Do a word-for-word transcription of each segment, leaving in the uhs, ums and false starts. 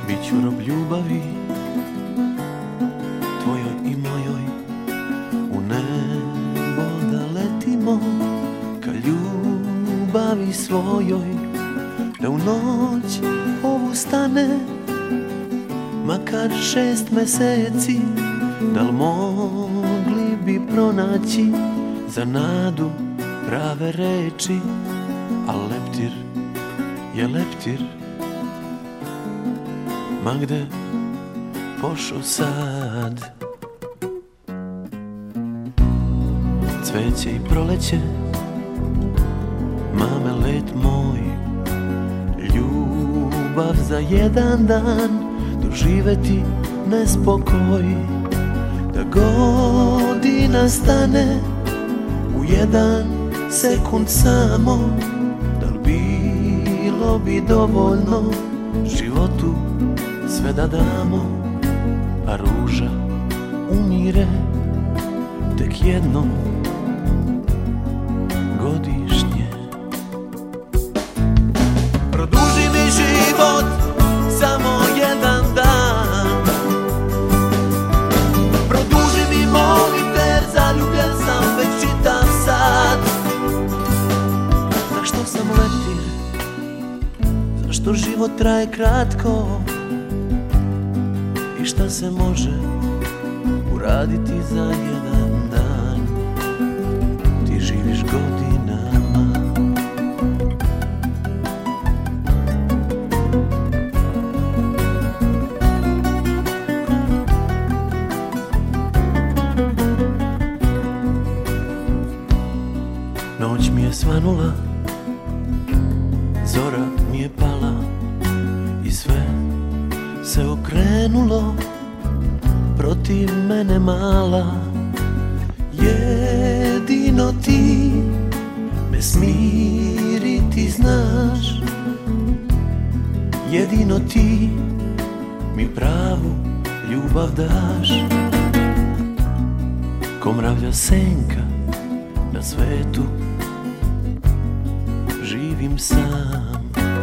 Biću rob ljubavi tvojoj i mojoj, u nebo da letimo ka ljubavi svojoj, da u noć ovu stane makar šest meseci. Da li mogli bi pronaći za nadu prave reči, a leptir je leptir, ma gde pošao sad. Cveće i proleće, mame let moj, ljubav za jedan dan, doživeti nespokoj. Da godina stane u jedan sekund samo, da li bilo bi dovoljno životu sve da damo, a ruža umire tek jednom godišnje. Produži mi život samo jedan dan, produži mi molim te, zaljubljen sam već čitav sat. Zašto sam leptir, zašto život traje kratko, i šta se može uraditi za jedan dan, ti živiš godinama. Noć mi je svanula, zora mi je pala i sve se okrenulo protiv mene mala. Jedino ti me smiriti znaš, jedino ti mi pravu ljubav daš. Ko mravlja senka na svetu živim sam.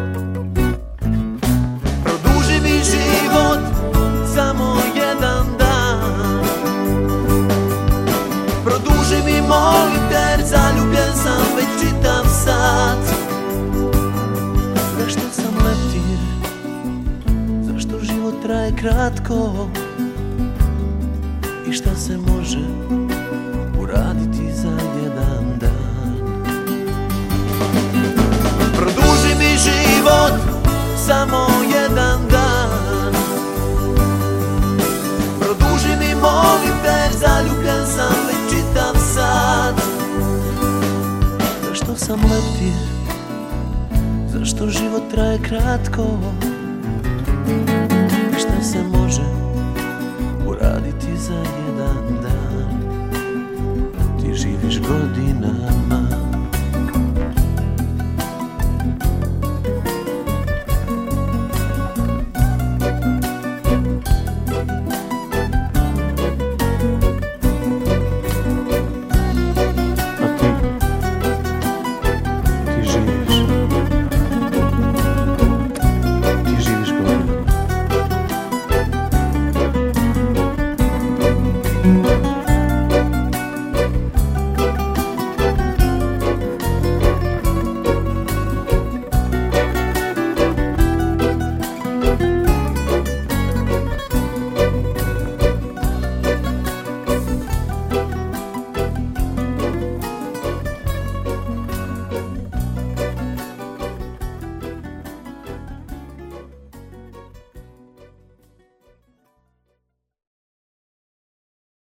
Produži mi život samo jedan dan, produži mi molim te, zaljubljen sam već čitav sat. Zašto sam leptir, zašto život traje kratko, i šta se može uraditi za jedan dan. Produži mi život samo jedan dan, produži mi molim te, zaljubljen sam već čitav sat. Zašto sam leptir, zašto život traje kratko, i šta se može uraditi za jedan dan, ti živiš godinama.